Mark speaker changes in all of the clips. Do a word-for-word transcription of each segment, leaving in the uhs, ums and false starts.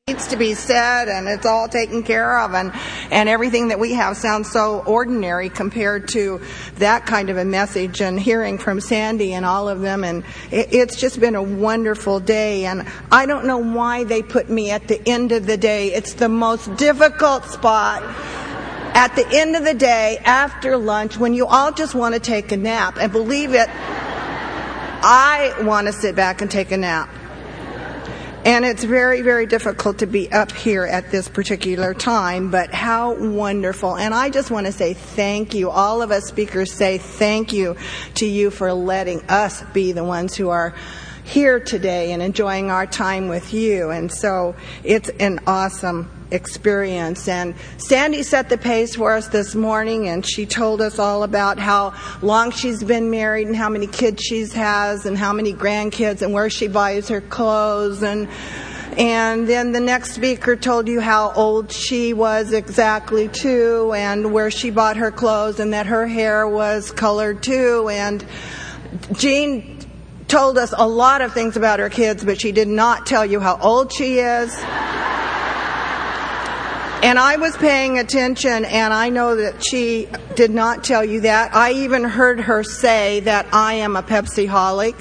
Speaker 1: needs to be said, and it's all taken care of, and and everything that we have sounds so ordinary compared to that kind of a message. And hearing from Sandy and all of them, and it, it's just been a wonderful day. And I don't know why they put me at the end of the day. It's the most difficult spot at the end of the day after lunch when you all just want to take a nap. And believe it, I want to sit back and take a nap. And it's very, very difficult to be up here at this particular time, but how wonderful. And I just want to say thank you. All of us speakers say thank you to you for letting us be the ones who are here today and enjoying our time with you. And so it's an awesome experience. And Sandy set the pace for us this morning, and she told us all about how long she's been married and how many kids she has and how many grandkids and where she buys her clothes. And and then the next speaker told you how old she was exactly too, and where she bought her clothes, and that her hair was colored too. And Jean told us a lot of things about her kids, but she did not tell you how old she is. And I was paying attention, and I know that she did not tell you that. I even heard her say that I am a Pepsi-holic.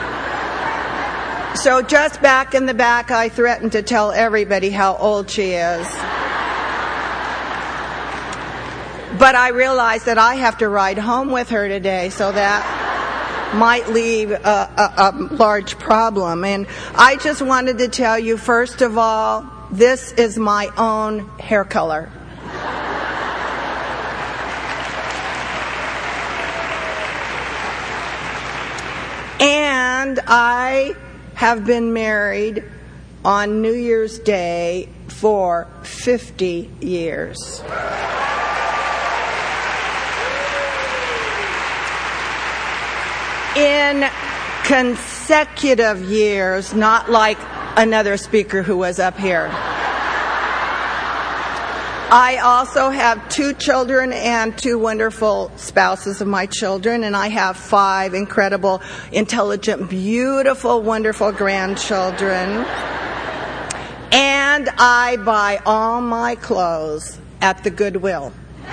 Speaker 1: So just back in the back, I threatened to tell everybody how old she is. But I realized that I have to ride home with her today, so that might leave a, a, a large problem. And I just wanted to tell you, first of all, this is my own hair color. And I have been married on New Year's Day for fifty years. In consecutive years, not like another speaker who was up here. I also have two children and two wonderful spouses of my children, and I have five incredible, intelligent, beautiful, wonderful grandchildren. And I buy all my clothes at the Goodwill.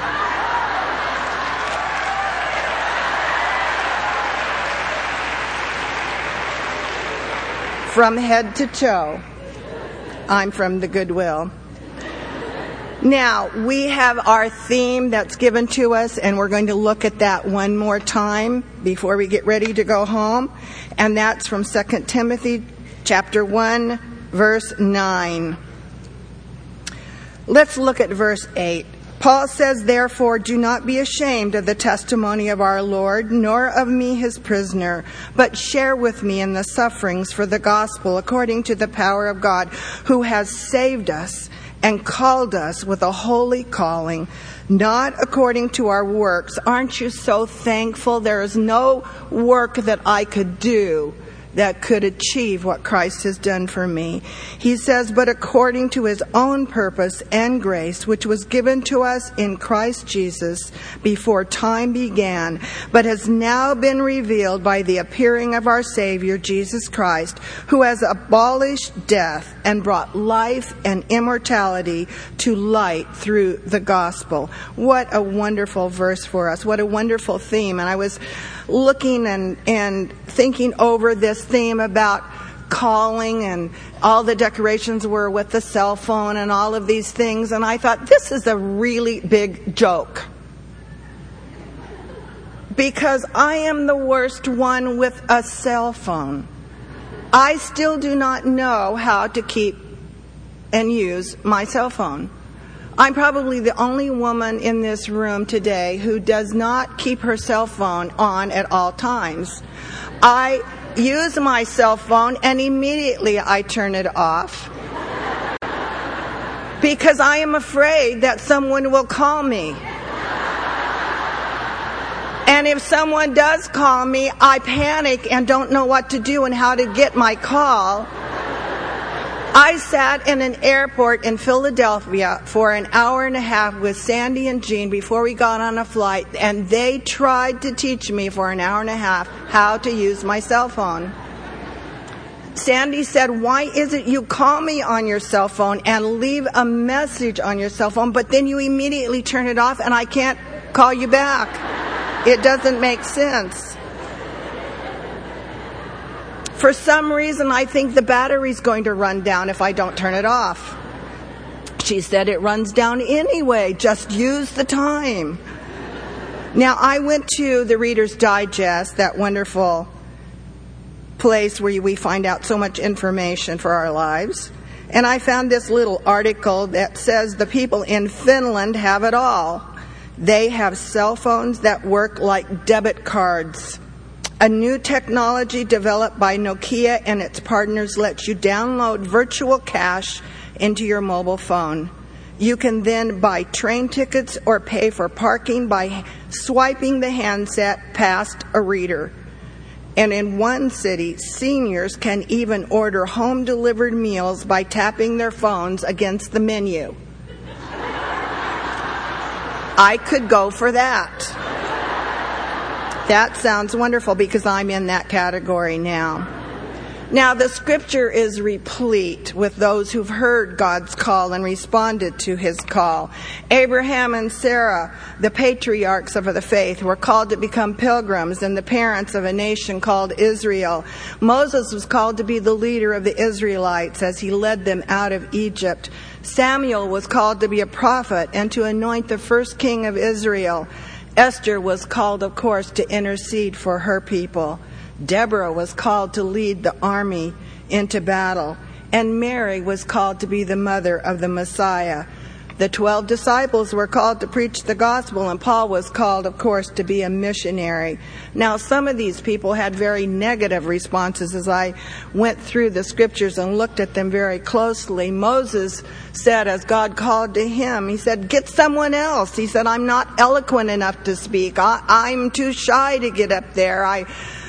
Speaker 1: From head to toe, I'm from the Goodwill. Now, we have our theme that's given to us, and we're going to look at that one more time before we get ready to go home. And that's from Second Timothy chapter one, verse nine. Let's look at verse eight. Paul says, "Therefore, do not be ashamed of the testimony of our Lord, nor of me his prisoner, but share with me in the sufferings for the gospel according to the power of God, who has saved us and called us with a holy calling, not according to our works." Aren't you so thankful? There is no work that I could do that could achieve what Christ has done for me. He says, "But according to his own purpose and grace, which was given to us in Christ Jesus before time began, but has now been revealed by the appearing of our Savior, Jesus Christ, who has abolished death and brought life and immortality to light through the gospel." What a wonderful verse for us. What a wonderful theme. And I was looking and, and thinking over this theme about calling, and all the decorations were with the cell phone and all of these things, and I thought, this is a really big joke, because I am the worst one with a cell phone. I still do not know how to keep and use my cell phone. I'm probably the only woman in this room today who does not keep her cell phone on at all times. I use my cell phone and immediately I turn it off because I am afraid that someone will call me. And if someone does call me, I panic and don't know what to do and how to get my call. I sat in an airport in Philadelphia for an hour and a half with Sandy and Jean before we got on a flight, and they tried to teach me for an hour and a half how to use my cell phone. Sandy said, why is it you call me on your cell phone and leave a message on your cell phone, but then you immediately turn it off and I can't call you back? It doesn't make sense. For some reason, I think the battery's going to run down if I don't turn it off. She said it runs down anyway. Just use the time. Now, I went to the Reader's Digest, that wonderful place where we find out so much information for our lives. And I found this little article that says the people in Finland have it all. They have cell phones that work like debit cards. A new technology developed by Nokia and its partners lets you download virtual cash into your mobile phone. You can then buy train tickets or pay for parking by swiping the handset past a reader. And in one city, seniors can even order home-delivered meals by tapping their phones against the menu. I could go for that. That sounds wonderful because I'm in that category now. Now, the scripture is replete with those who've heard God's call and responded to his call. Abraham and Sarah, the patriarchs of the faith, were called to become pilgrims and the parents of a nation called Israel. Moses was called to be the leader of the Israelites as he led them out of Egypt. Samuel was called to be a prophet and to anoint the first king of Israel. Esther was called, of course, to intercede for her people. Deborah was called to lead the army into battle, and Mary was called to be the mother of the Messiah. The twelve disciples were called to preach the gospel, and Paul was called, of course, to be a missionary. Now, some of these people had very negative responses as I went through the scriptures and looked at them very closely. Moses said, as God called to him, he said, get someone else. He said, I'm not eloquent enough to speak. I, I'm too shy to get up there. I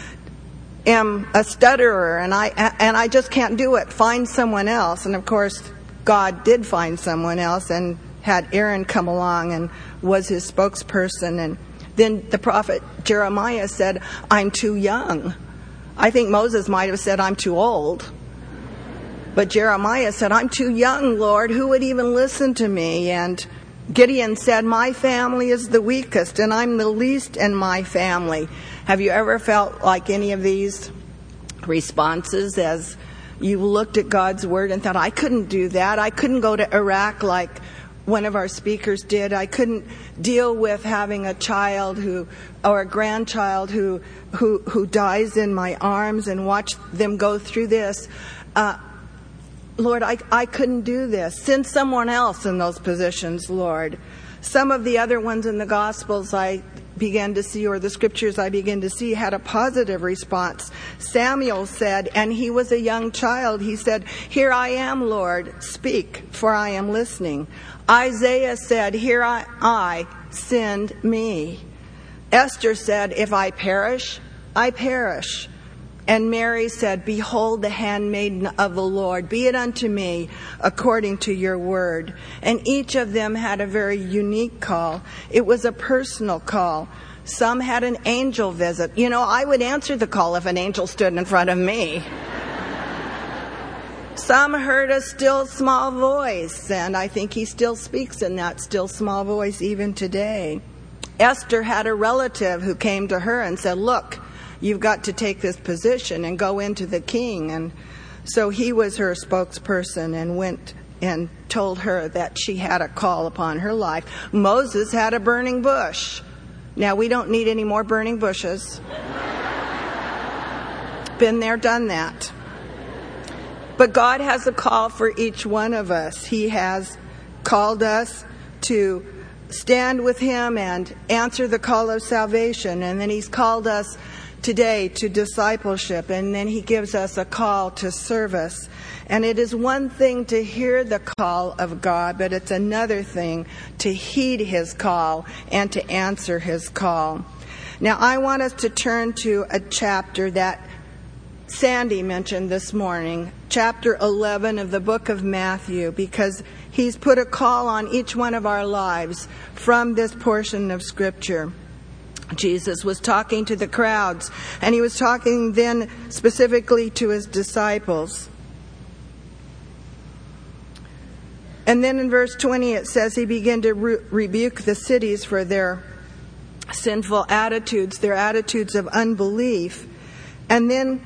Speaker 1: am a stutterer, and I and I just can't do it. Find someone else. And of course, God did find someone else and had Aaron come along and was his spokesperson. And then the prophet Jeremiah said, I'm too young. I think Moses might have said, I'm too old. But Jeremiah said, I'm too young, Lord. Who would even listen to me? And Gideon said, my family is the weakest, and I'm the least in my family. Have you ever felt like any of these responses as you looked at God's word and thought, I couldn't do that. I couldn't go to Iraq like one of our speakers did. I couldn't deal with having a child who, or a grandchild who, who, who dies in my arms and watch them go through this. Uh, Lord, I, I couldn't do this. Send someone else in those positions, Lord. Some of the other ones in the Gospels I began to see, or the scriptures I began to see, had a positive response. Samuel said, and he was a young child, he said, here I am, Lord, speak, for I am listening. Isaiah said, here I, I send me. Esther said, if I perish, I perish. And Mary said, behold the handmaiden of the Lord, be it unto me according to your word. And each of them had a very unique call. It was a personal call. Some had an angel visit. You know, I would answer the call if an angel stood in front of me. Some heard a still small voice, and I think he still speaks in that still small voice even today. Esther had a relative who came to her and said, look, you've got to take this position and go into the king. And so he was her spokesperson and went and told her that she had a call upon her life. Moses had a burning bush. Now, we don't need any more burning bushes. Been there, done that. But God has a call for each one of us. He has called us to stand with him and answer the call of salvation. And then he's called us today to discipleship, and then he gives us a call to service. And it is one thing to hear the call of God, but it's another thing to heed his call and to answer his call. Now, I want us to turn to a chapter that Sandy mentioned this morning, chapter eleven of the book of Matthew, because he's put a call on each one of our lives from this portion of Scripture. Jesus was talking to the crowds, and he was talking then specifically to his disciples. And then in verse twenty it says he began to re- rebuke the cities for their sinful attitudes, their attitudes of unbelief. And then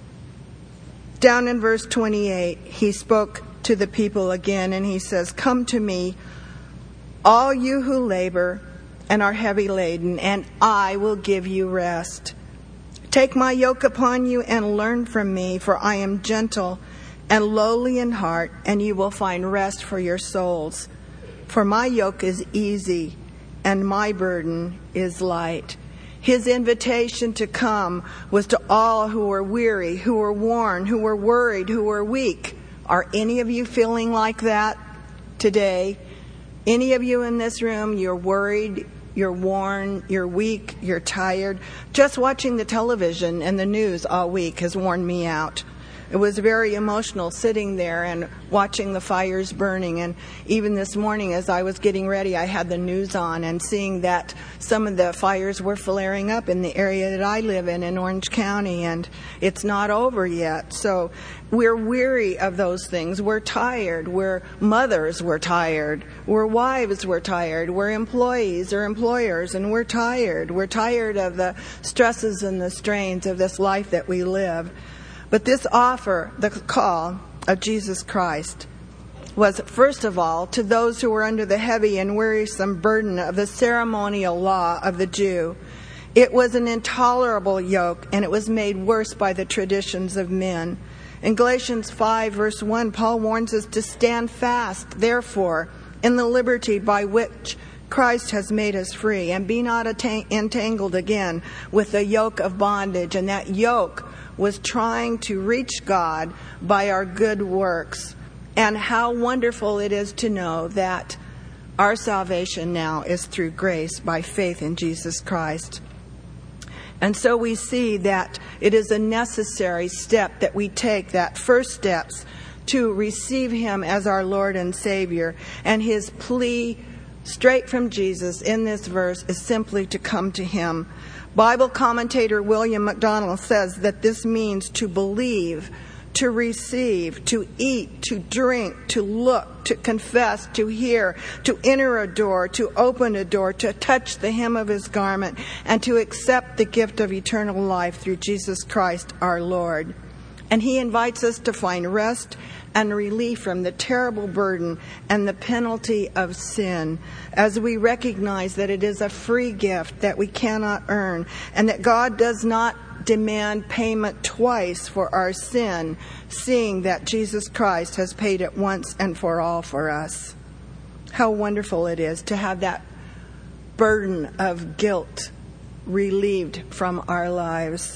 Speaker 1: down in verse twenty-eight, he spoke to the people again, and he says, "Come to me, all you who labor and are heavy laden, and I will give you rest. Take my yoke upon you and learn from me, for I am gentle and lowly in heart, and you will find rest for your souls. For my yoke is easy and my burden is light." His invitation to come was to all who were weary, who were worn, who were worried, who were weak. Are any of you feeling like that today? Any of you in this room, you're worried, you're worn, you're weak, you're tired? Just watching the television and the news all week has worn me out. It was very emotional sitting there and watching the fires burning. And even this morning as I was getting ready, I had the news on and seeing that some of the fires were flaring up in the area that I live in, in Orange County, and it's not over yet. So we're weary of those things. We're tired. We're mothers, we're tired. We're wives, we're tired. We're employees or employers, and we're tired. We're tired of the stresses and the strains of this life that we live. But this offer, the call of Jesus Christ, was first of all to those who were under the heavy and wearisome burden of the ceremonial law of the Jew. It was an intolerable yoke, and it was made worse by the traditions of men. In Galatians five, verse one, Paul warns us to stand fast, therefore, in the liberty by which Christ has made us free, and be not entangled again with the yoke of bondage. And that yoke was trying to reach God by our good works. And how wonderful it is to know that our salvation now is through grace by faith in Jesus Christ. And so we see that it is a necessary step that we take, that first steps to receive Him as our Lord and Savior. And His plea straight from Jesus in this verse is simply to come to Him. Bible commentator William MacDonald says that this means to believe, to receive, to eat, to drink, to look, to confess, to hear, to enter a door, to open a door, to touch the hem of His garment, and to accept the gift of eternal life through Jesus Christ our Lord. And He invites us to find rest and relief from the terrible burden and the penalty of sin, as we recognize that it is a free gift that we cannot earn, and that God does not demand payment twice for our sin, seeing that Jesus Christ has paid it once and for all for us. How wonderful it is to have that burden of guilt relieved from our lives.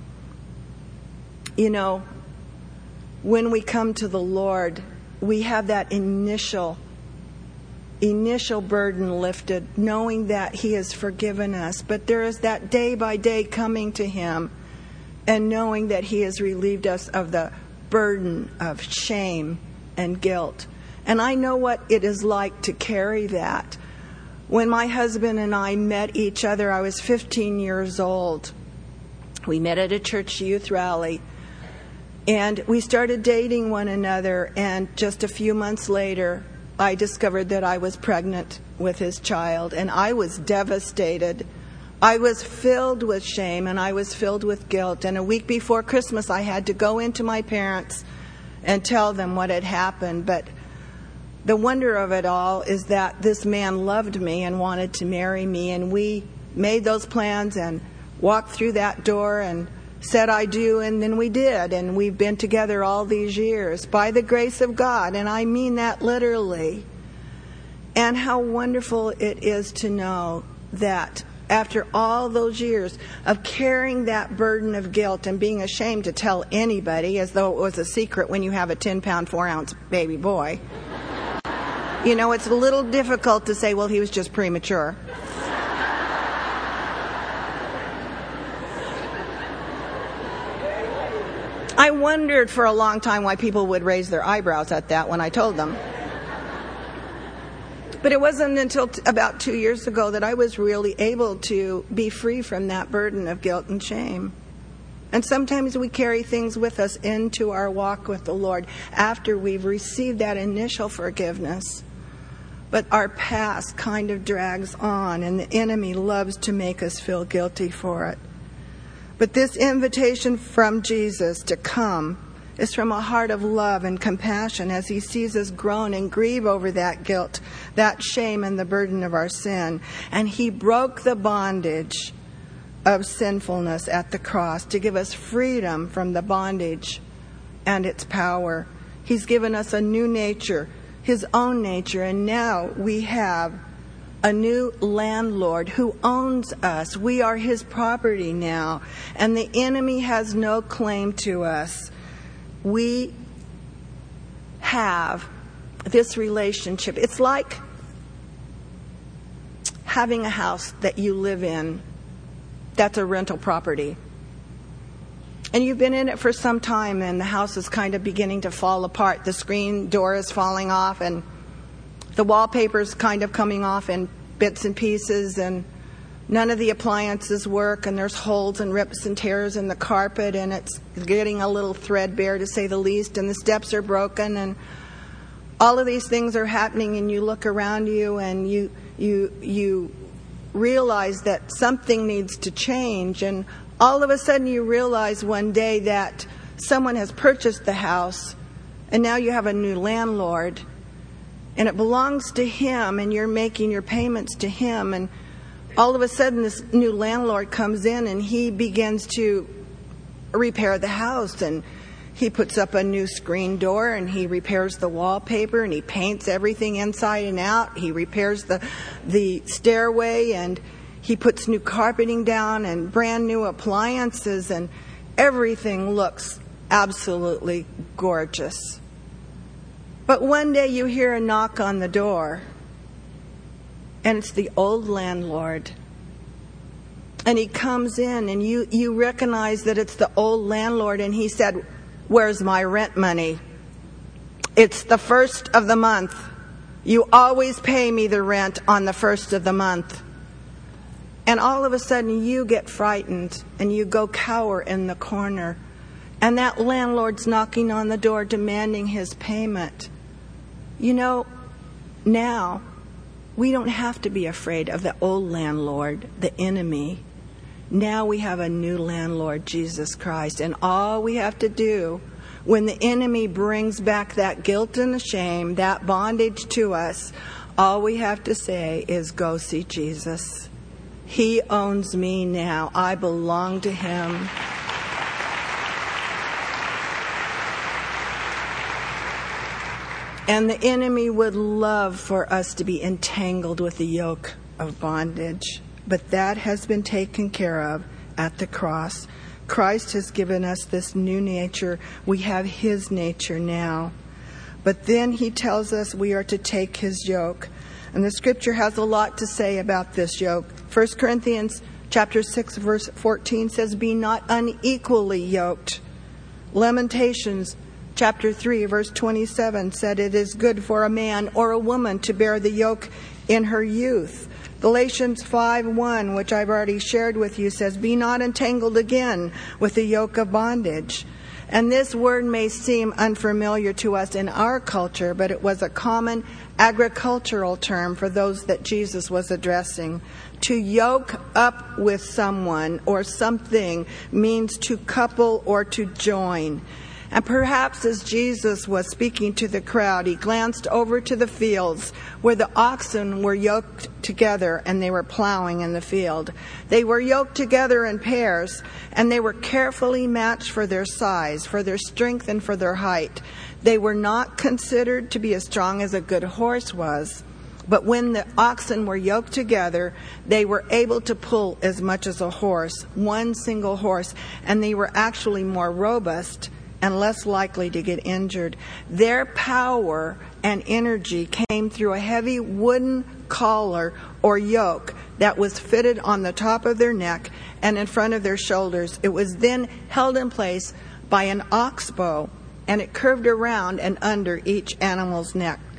Speaker 1: You know, when we come to the Lord, we have that initial, initial burden lifted, knowing that He has forgiven us. But there is that day by day coming to Him and knowing that He has relieved us of the burden of shame and guilt. And I know what it is like to carry that. When my husband and I met each other, I was fifteen years old. We met at a church youth rally. And we started dating one another, and just a few months later, I discovered that I was pregnant with his child, and I was devastated. I was filled with shame, and I was filled with guilt. And a week before Christmas, I had to go into my parents and tell them what had happened. But the wonder of it all is that this man loved me and wanted to marry me, and we made those plans and walked through that door and said I do, and then we did, and we've been together all these years by the grace of God, and I mean that literally. And how wonderful it is to know that after all those years of carrying that burden of guilt and being ashamed to tell anybody, as though it was a secret when you have a ten pound, four ounce baby boy, you know, it's a little difficult to say, well, he was just premature. I wondered for a long time why people would raise their eyebrows at that when I told them. But it wasn't until t- about two years ago that I was really able to be free from that burden of guilt and shame. And sometimes we carry things with us into our walk with the Lord after we've received that initial forgiveness. But our past kind of drags on, and the enemy loves to make us feel guilty for it. But this invitation from Jesus to come is from a heart of love and compassion as he sees us groan and grieve over that guilt, that shame, and the burden of our sin. And he broke the bondage of sinfulness at the cross to give us freedom from the bondage and its power. He's given us a new nature, his own nature, and now we have a new landlord who owns us. We are his property now, and the enemy has no claim to us. We have this relationship. It's like having a house that you live in that's a rental property. And you've been in it for some time, and the house is kind of beginning to fall apart. The screen door is falling off, and the wallpaper's kind of coming off in bits and pieces, and none of the appliances work, and there's holes and rips and tears in the carpet, and it's getting a little threadbare, to say the least, and the steps are broken, and all of these things are happening, and you look around you and you you you realize that something needs to change, and all of a sudden you realize one day that someone has purchased the house, and now you have a new landlord, and it belongs to him, and you're making your payments to him, and all of a sudden this new landlord comes in and he begins to repair the house, and he puts up a new screen door, and he repairs the wallpaper, and he paints everything inside and out. He repairs the the stairway, and he puts new carpeting down and brand new appliances, and everything looks absolutely gorgeous. But one day you hear a knock on the door, and it's the old landlord. And he comes in, and you, you recognize that it's the old landlord, and he said, "Where's my rent money? It's the first of the month. You always pay me the rent on the first of the month." And all of a sudden you get frightened, and you go cower in the corner. And that landlord's knocking on the door demanding his payment. You know, now we don't have to be afraid of the old landlord, the enemy. Now we have a new landlord, Jesus Christ. And all we have to do when the enemy brings back that guilt and the shame, that bondage to us, all we have to say is, "Go see Jesus. He owns me now. I belong to him." And the enemy would love for us to be entangled with the yoke of bondage. But that has been taken care of at the cross. Christ has given us this new nature. We have his nature now. But then he tells us we are to take his yoke. And the scripture has a lot to say about this yoke. First Corinthians chapter six, verse fourteen says, "Be not unequally yoked." Lamentations chapter three, verse twenty-seven said, "It is good for a man or a woman to bear the yoke in her youth." Galatians five one, which I've already shared with you, says, "Be not entangled again with the yoke of bondage." And this word may seem unfamiliar to us in our culture, but it was a common agricultural term for those that Jesus was addressing. To yoke up with someone or something means to couple or to join. And perhaps as Jesus was speaking to the crowd, he glanced over to the fields where the oxen were yoked together and they were plowing in the field. They were yoked together in pairs, and they were carefully matched for their size, for their strength, and for their height. They were not considered to be as strong as a good horse was, but when the oxen were yoked together, they were able to pull as much as a horse, one single horse, and they were actually more robust and less likely to get injured. Their power and energy came through a heavy wooden collar or yoke that was fitted on the top of their neck and in front of their shoulders. It was then held in place by an ox bow, and it curved around and under each animal's neck.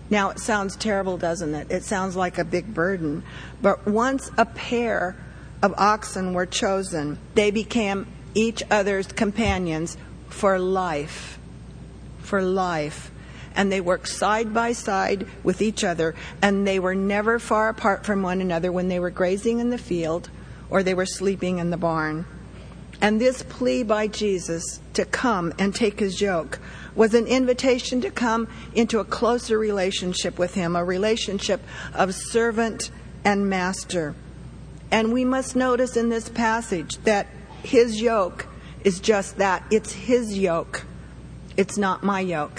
Speaker 1: Now, it sounds terrible, doesn't it? It sounds like a big burden. But once a pair of oxen were chosen, they became each other's companions for life. For life. And they worked side by side with each other, and they were never far apart from one another when they were grazing in the field or they were sleeping in the barn. And this plea by Jesus to come and take his yoke was an invitation to come into a closer relationship with him, a relationship of servant and master. And we must notice in this passage that his yoke is just that. It's his yoke. It's not my yoke.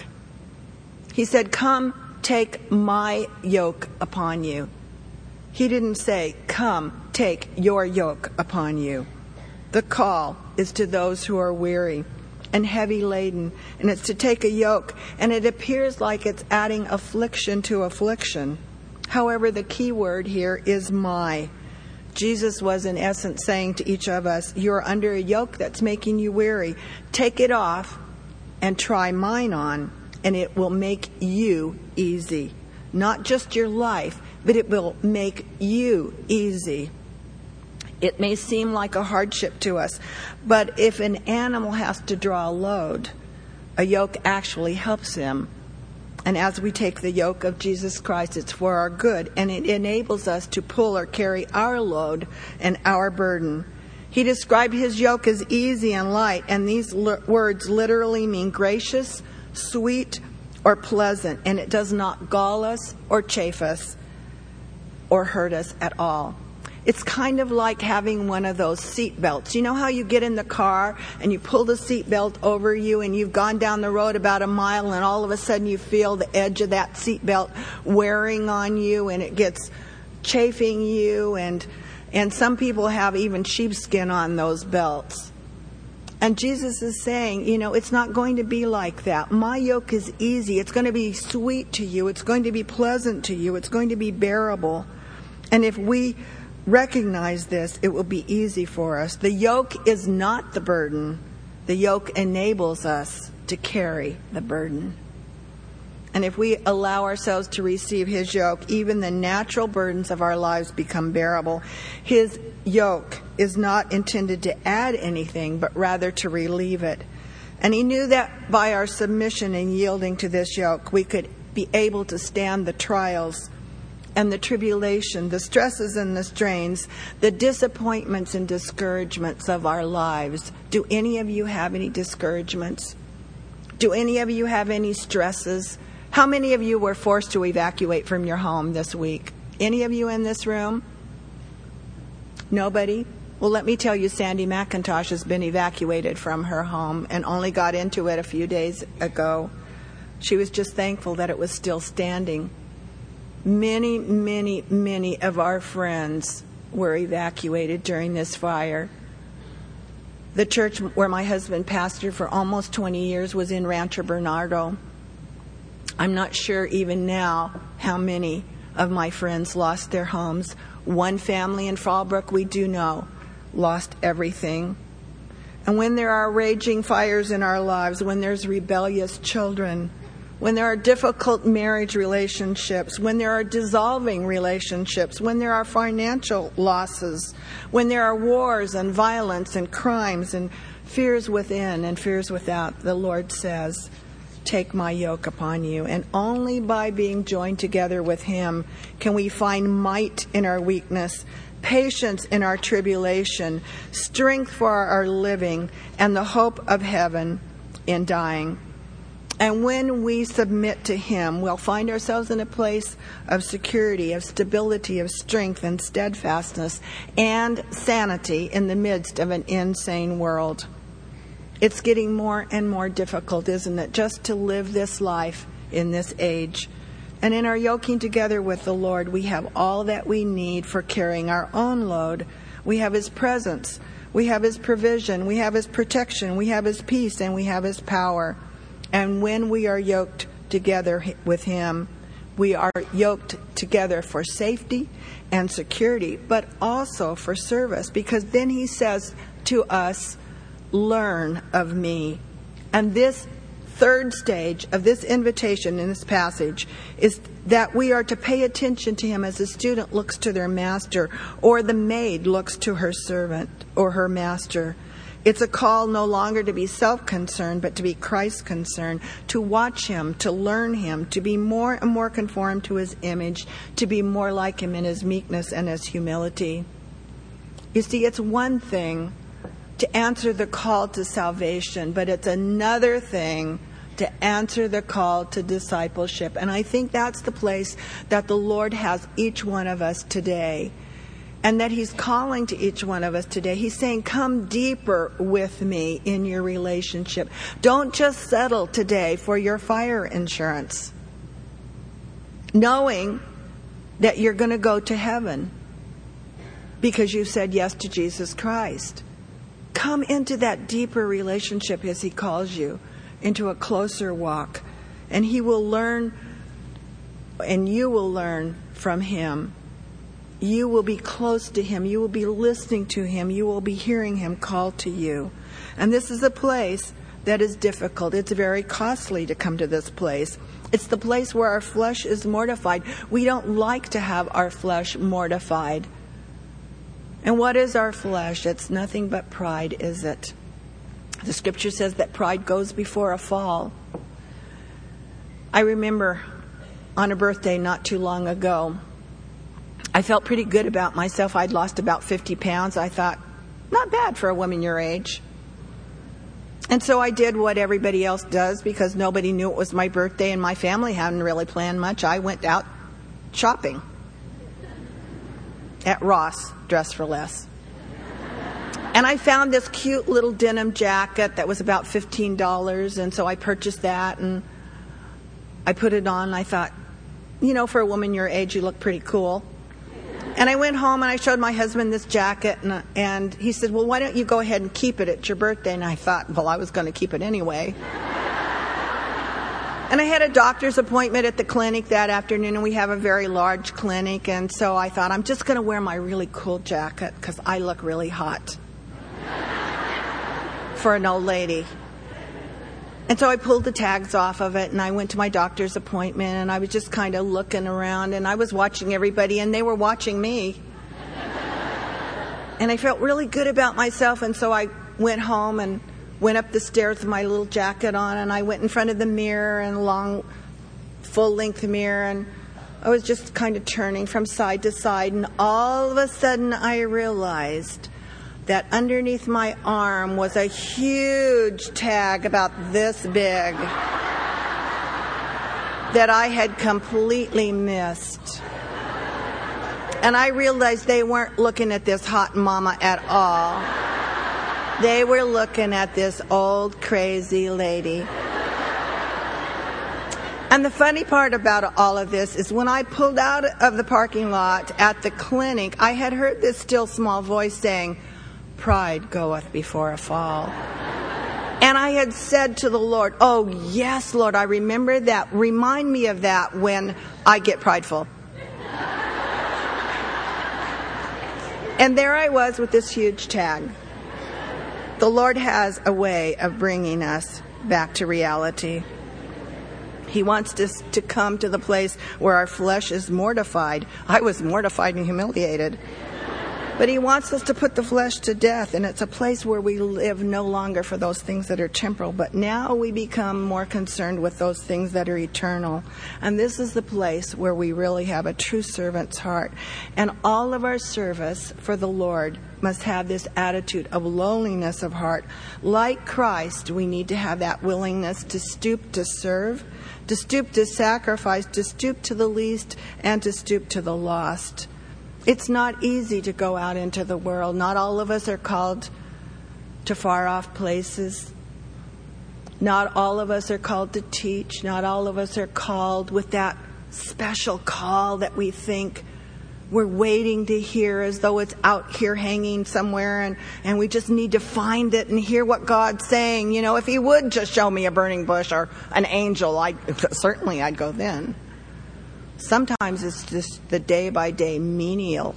Speaker 1: He said, "Come, take my yoke upon you." He didn't say, "Come, take your yoke upon you." The call is to those who are weary and heavy laden, and it's to take a yoke, and it appears like it's adding affliction to affliction. However, the key word here is my. Jesus was in essence saying to each of us, you're under a yoke that's making you weary. Take it off and try mine on, and it will make you easy. Not just your life, but it will make you easy. It may seem like a hardship to us, but if an animal has to draw a load, a yoke actually helps him. And as we take the yoke of Jesus Christ, it's for our good, and it enables us to pull or carry our load and our burden. He described his yoke as easy and light, and these l- words literally mean gracious, sweet, or pleasant, and it does not gall us or chafe us or hurt us at all. It's kind of like having one of those seat belts. You know how you get in the car and you pull the seat belt over you and you've gone down the road about a mile and all of a sudden you feel the edge of that seat belt wearing on you and it gets chafing you, and and some people have even sheepskin on those belts. And Jesus is saying, you know, it's not going to be like that. My yoke is easy. It's going to be sweet to you. It's going to be pleasant to you. It's going to be bearable. And if we recognize this, it will be easy for us. The yoke is not the burden. The yoke enables us to carry the burden. And if we allow ourselves to receive his yoke, even the natural burdens of our lives become bearable. His yoke is not intended to add anything, but rather to relieve it. And he knew that by our submission and yielding to this yoke, we could be able to stand the trials and the tribulation, the stresses and the strains, the disappointments and discouragements of our lives. Do any of you have any discouragements? Do any of you have any stresses? How many of you were forced to evacuate from your home this week? Any of you in this room? Nobody? Well, let me tell you, Sandy McIntosh has been evacuated from her home and only got into it a few days ago. She was just thankful that it was still standing. Many, many, many of our friends were evacuated during this fire. The church where my husband pastored for almost twenty years was in Rancho Bernardo. I'm not sure even now how many of my friends lost their homes. One family in Fallbrook, we do know, lost everything. And when there are raging fires in our lives, when there's rebellious children, when there are difficult marriage relationships, when there are dissolving relationships, when there are financial losses, when there are wars and violence and crimes and fears within and fears without, the Lord says, take my yoke upon you. And only by being joined together with him can we find might in our weakness, patience in our tribulation, strength for our living, and the hope of heaven in dying. And when we submit to him, we'll find ourselves in a place of security, of stability, of strength and steadfastness, and sanity in the midst of an insane world. It's getting more and more difficult, isn't it, just to live this life in this age. And in our yoking together with the Lord, we have all that we need for carrying our own load. We have his presence, we have his provision, we have his protection, we have his peace, and we have his power. And when we are yoked together with him, we are yoked together for safety and security, but also for service. Because then he says to us, learn of me. And this third stage of this invitation in this passage is that we are to pay attention to him as a student looks to their master, or the maid looks to her servant or her master. It's a call no longer to be self-concerned, but to be Christ-concerned, to watch him, to learn him, to be more and more conformed to his image, to be more like him in his meekness and his humility. You see, it's one thing to answer the call to salvation, but it's another thing to answer the call to discipleship. And I think that's the place that the Lord has each one of us today. And that he's calling to each one of us today. He's saying, come deeper with me in your relationship. Don't just settle today for your fire insurance, knowing that you're going to go to heaven because you said yes to Jesus Christ. Come into that deeper relationship as he calls you, into a closer walk. And he will learn, and you will learn from him. You will be close to him. You will be listening to him. You will be hearing him call to you. And this is a place that is difficult. It's very costly to come to this place. It's the place where our flesh is mortified. We don't like to have our flesh mortified. And what is our flesh? It's nothing but pride, is it? The scripture says that pride goes before a fall. I remember on a birthday not too long ago, I felt pretty good about myself. I'd lost about fifty pounds. I thought, not bad for a woman your age. And so I did what everybody else does, because nobody knew it was my birthday and my family hadn't really planned much. I went out shopping at Ross, Dress for Less. And I found this cute little denim jacket that was about fifteen dollars. And so I purchased that and I put it on. I thought, you know, for a woman your age, you look pretty cool. And I went home and I showed my husband this jacket, and, and he said, well, why don't you go ahead and keep it at your birthday? And I thought, well, I was going to keep it anyway. And I had a doctor's appointment at the clinic that afternoon, and we have a very large clinic. And so I thought, I'm just going to wear my really cool jacket because I look really hot for an old lady. And so I pulled the tags off of it, and I went to my doctor's appointment, and I was just kind of looking around, and I was watching everybody, and they were watching me. And I felt really good about myself, and so I went home and went up the stairs with my little jacket on, and I went in front of the mirror, and long, full-length mirror, and I was just kind of turning from side to side, and all of a sudden I realized that underneath my arm was a huge tag about this big that I had completely missed. And I realized they weren't looking at this hot mama at all. They were looking at this old crazy lady. And the funny part about all of this is when I pulled out of the parking lot at the clinic, I had heard this still small voice saying, pride goeth before a fall. And I had said to the Lord, oh, yes, Lord, I remember that. Remind me of that when I get prideful. And there I was with this huge tag. The Lord has a way of bringing us back to reality. He wants us to come to the place where our flesh is mortified. I was mortified and humiliated. But he wants us to put the flesh to death, and it's a place where we live no longer for those things that are temporal, but now we become more concerned with those things that are eternal. And this is the place where we really have a true servant's heart. And all of our service for the Lord must have this attitude of lowliness of heart. Like Christ, we need to have that willingness to stoop to serve, to stoop to sacrifice, to stoop to the least, and to stoop to the lost. It's not easy to go out into the world. Not all of us are called to far off places. Not all of us are called to teach. Not all of us are called with that special call that we think we're waiting to hear, as though it's out here hanging somewhere, and, and we just need to find it and hear what God's saying. You know, if he would just show me a burning bush or an angel, I'd, certainly I'd go then. Sometimes it's just the day-by-day menial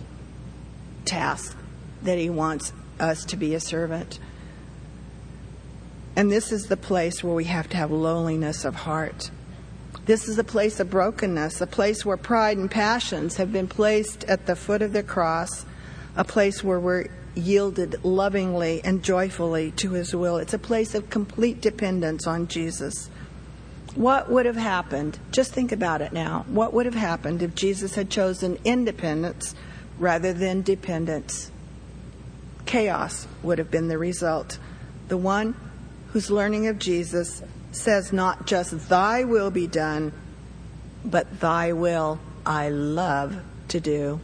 Speaker 1: task that he wants us to be a servant. And this is the place where we have to have lowliness of heart. This is a place of brokenness, a place where pride and passions have been placed at the foot of the cross, a place where we're yielded lovingly and joyfully to his will. It's a place of complete dependence on Jesus. What would have happened? Just think about it now. What would have happened if Jesus had chosen independence rather than dependence? Chaos would have been the result. The one who's learning of Jesus says not just thy will be done, but thy will I love to do.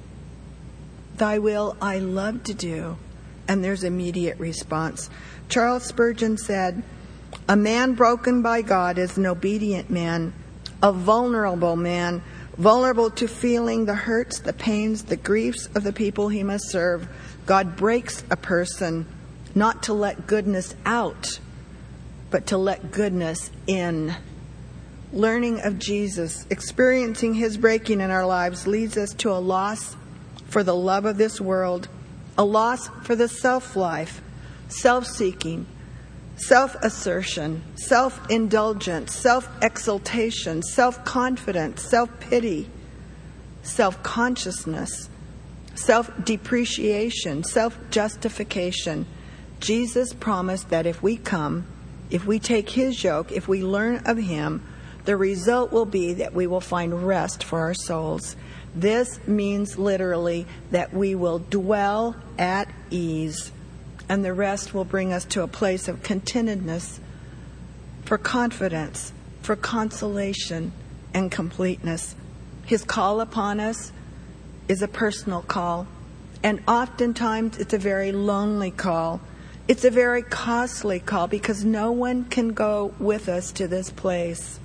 Speaker 1: Thy will I love to do. And there's immediate response. Charles Spurgeon said, a man broken by God is an obedient man, a vulnerable man, vulnerable to feeling the hurts, the pains, the griefs of the people he must serve. God breaks a person not to let goodness out, but to let goodness in. Learning of Jesus, experiencing his breaking in our lives leads us to a loss for the love of this world, a loss for the self-life, self-seeking, self-assertion, self-indulgence, self-exaltation, self-confidence, self-pity, self-consciousness, self-depreciation, self-justification. Jesus promised that if we come, if we take his yoke, if we learn of him, the result will be that we will find rest for our souls. This means literally that we will dwell at ease, and the rest will bring us to a place of contentedness, for confidence, for consolation, and completeness. His call upon us is a personal call, and oftentimes it's a very lonely call. It's a very costly call because no one can go with us to this place.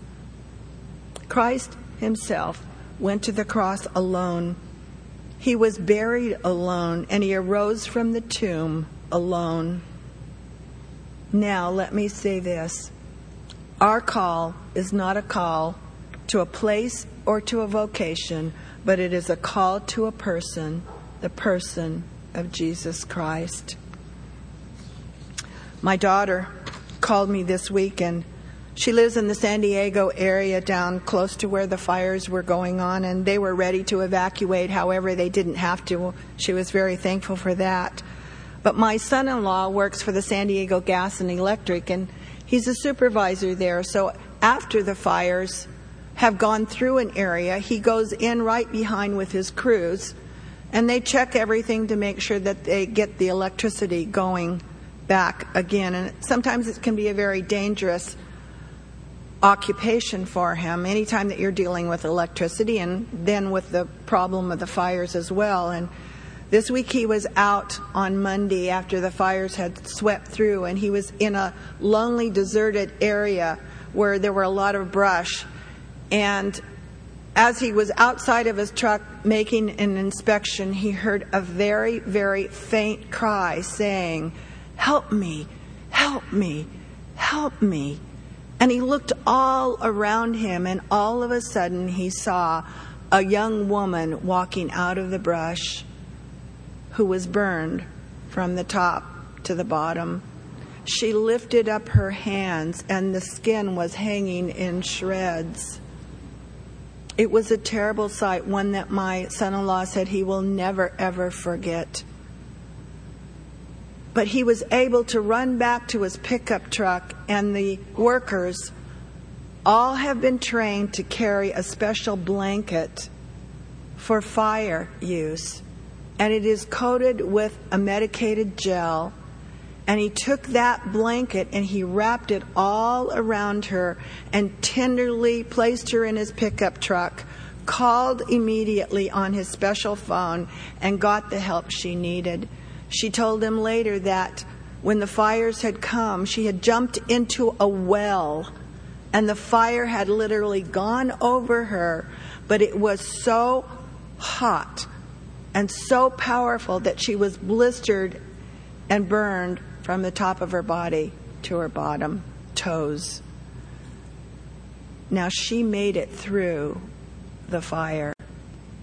Speaker 1: Christ himself went to the cross alone. He was buried alone, and he arose from the tomb alone. Now, let me say this. Our call is not a call to a place or to a vocation, but it is a call to a person, the person of Jesus Christ. My daughter called me this week, and she lives in the San Diego area down close to where the fires were going on, and they were ready to evacuate. However, they didn't have to. She was very thankful for that. But my son-in-law works for the San Diego Gas and Electric, and he's a supervisor there. So after the fires have gone through an area, he goes in right behind with his crews, and they check everything to make sure that they get the electricity going back again. And sometimes it can be a very dangerous occupation for him anytime that you're dealing with electricity, and then with the problem of the fires as well. And this week he was out on Monday after the fires had swept through, and he was in a lonely, deserted area where there were a lot of brush. And as he was outside of his truck making an inspection, he heard a very, very faint cry saying, "Help me, help me, help me." And he looked all around him, and all of a sudden he saw a young woman walking out of the brush who was burned from the top to the bottom. She lifted up her hands, and the skin was hanging in shreds. It was a terrible sight, one that my son-in-law said he will never, ever forget. But he was able to run back to his pickup truck, and the workers all have been trained to carry a special blanket for fire use. And it is coated with a medicated gel. And he took that blanket and he wrapped it all around her and tenderly placed her in his pickup truck, called immediately on his special phone, and got the help she needed. She told him later that when the fires had come, she had jumped into a well, and the fire had literally gone over her, but it was so hot and so powerful that she was blistered and burned from the top of her body to her bottom toes. Now, she made it through the fire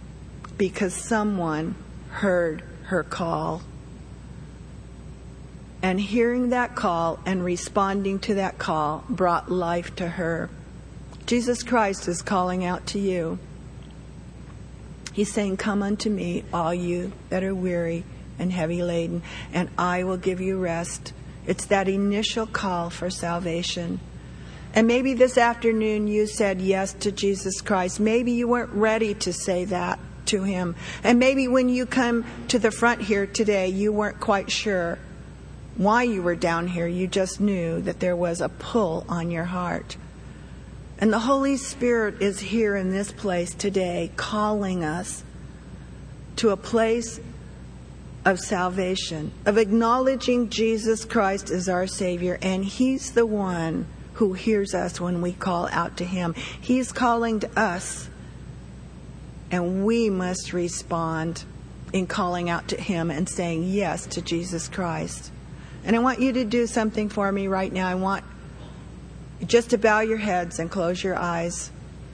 Speaker 1: because someone heard her call. And hearing that call and responding to that call brought life to her. Jesus Christ is calling out to you. He's saying, come unto me, all you that are weary and heavy laden, and I will give you rest. It's that initial call for salvation. And maybe this afternoon you said yes to Jesus Christ. Maybe you weren't ready to say that to him. And maybe when you come to the front here today, you weren't quite sure why you were down here. You just knew that there was a pull on your heart. And the Holy Spirit is here in this place today, calling us to a place of salvation, of acknowledging Jesus Christ as our Savior. And he's the one who hears us when we call out to him. He's calling to us, and we must respond in calling out to him and saying yes to Jesus Christ. And I want you to do something for me right now. I want just to bow your heads and close your eyes.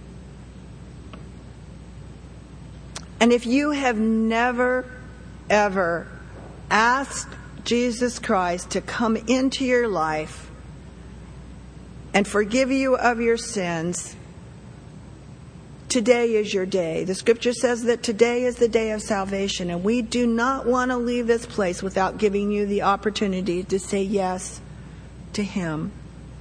Speaker 1: And if you have never, ever asked Jesus Christ to come into your life and forgive you of your sins, today is your day. The scripture says that today is the day of salvation, and we do not want to leave this place without giving you the opportunity to say yes to him.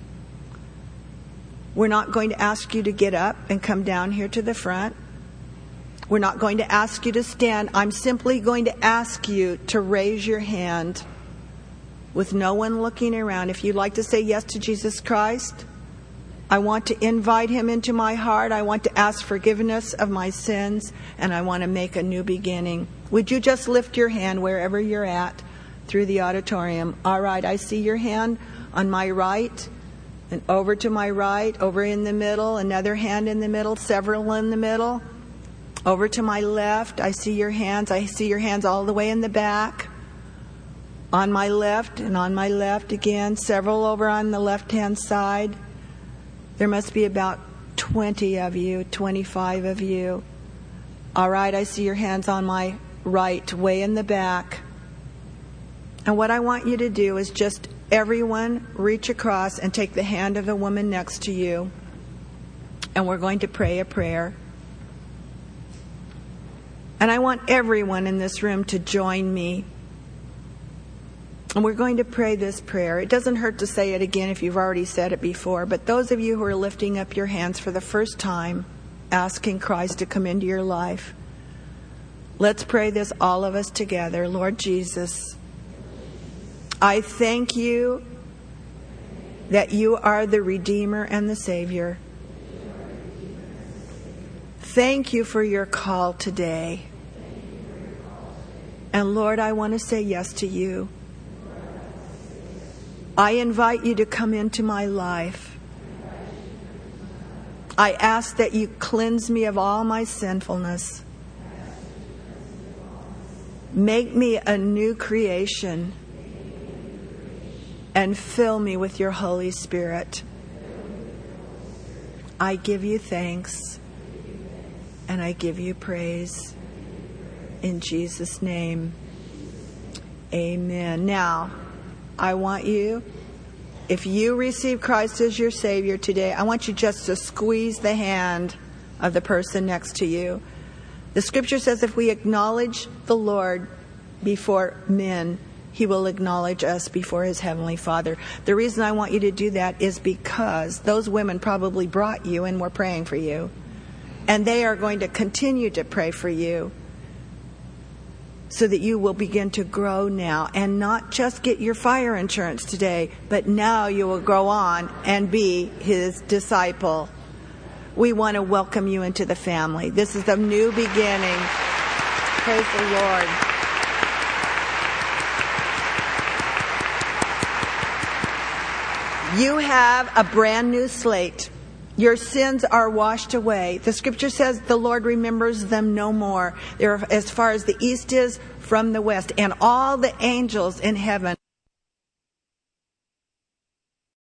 Speaker 1: We're not going to ask you to get up and come down here to the front. We're not going to ask you to stand. I'm simply going to ask you to raise your hand with no one looking around. If you'd like to say yes to Jesus Christ, I want to invite him into my heart. I want to ask forgiveness of my sins, and I want to make a new beginning. Would you just lift your hand wherever you're at through the auditorium? All right, I see your hand on my right, and over to my right, over in the middle, another hand in the middle, several in the middle. Over to my left, I see your hands. I see your hands all the way in the back. On my left and on my left again, several over on the left-hand side. There must be about twenty of you, twenty-five of you. All right, I see your hands on my right, way in the back. And what I want you to do is just everyone reach across and take the hand of the woman next to you. And we're going to pray a prayer. And I want everyone in this room to join me. And we're going to pray this prayer. It doesn't hurt to say it again if you've already said it before. But those of you who are lifting up your hands for the first time, asking Christ to come into your life, let's pray this, all of us together. Lord Jesus, I thank you that you are the Redeemer and the Savior. Thank you for your call today. And Lord, I want to say yes to you. I invite you to come into my life. I ask that you cleanse me of all my sinfulness. Make me a new creation. And fill me with your Holy Spirit. I give you thanks. And I give you praise. In Jesus' name. Amen. Now, I want you, if you receive Christ as your Savior today, I want you just to squeeze the hand of the person next to you. The scripture says if we acknowledge the Lord before men, he will acknowledge us before his heavenly Father. The reason I want you to do that is because those women probably brought you and were praying for you. And they are going to continue to pray for you so that you will begin to grow now and not just get your fire insurance today, but now you will grow on and be his disciple. We want to welcome you into the family. This is a new beginning. Praise the Lord. You have a brand new slate. Your sins are washed away. The scripture says the Lord remembers them no more. They're as far as the east is from the west. And all the angels in heaven